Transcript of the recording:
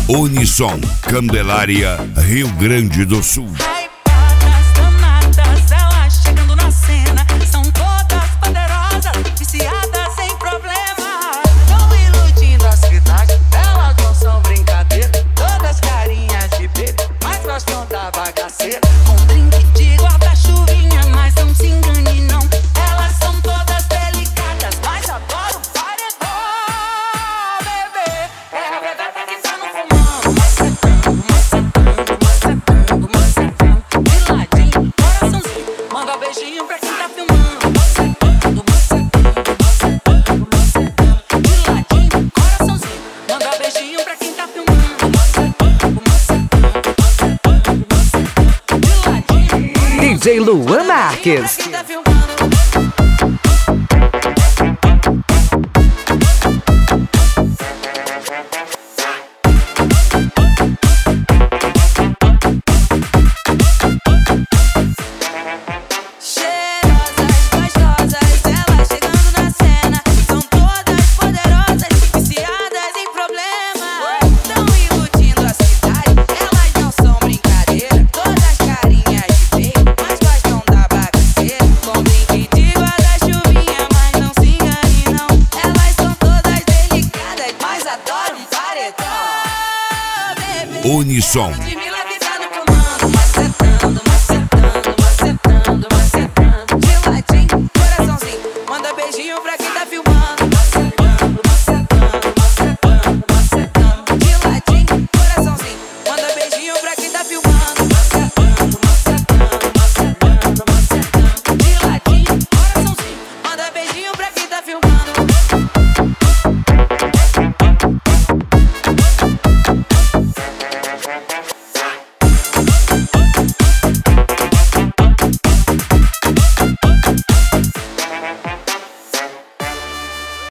Unissom, Candelária, Rio Grande do Sul. Hypadas, danadas, elas chegando na cena. São todas poderosas, viciadas em problema. Tão iludindo a cidade, elas não são brincadeira. Todas carinhas de bebê, mas gostam da bagaceira. Com drink de guarda-chuvinha, mas não se engane não. Elas são todas delicadas, mas adoram paredão, bebê. É a verdade que tá no comando. Macetando, de ladinho, coraçãozinho. Manda beijinho pra quem tá filmando. Macetando, de ladinho, coraçãozinho. Manda beijinho pra quem tá filmando. De ladinho. DJ Luan Marques. Unissom,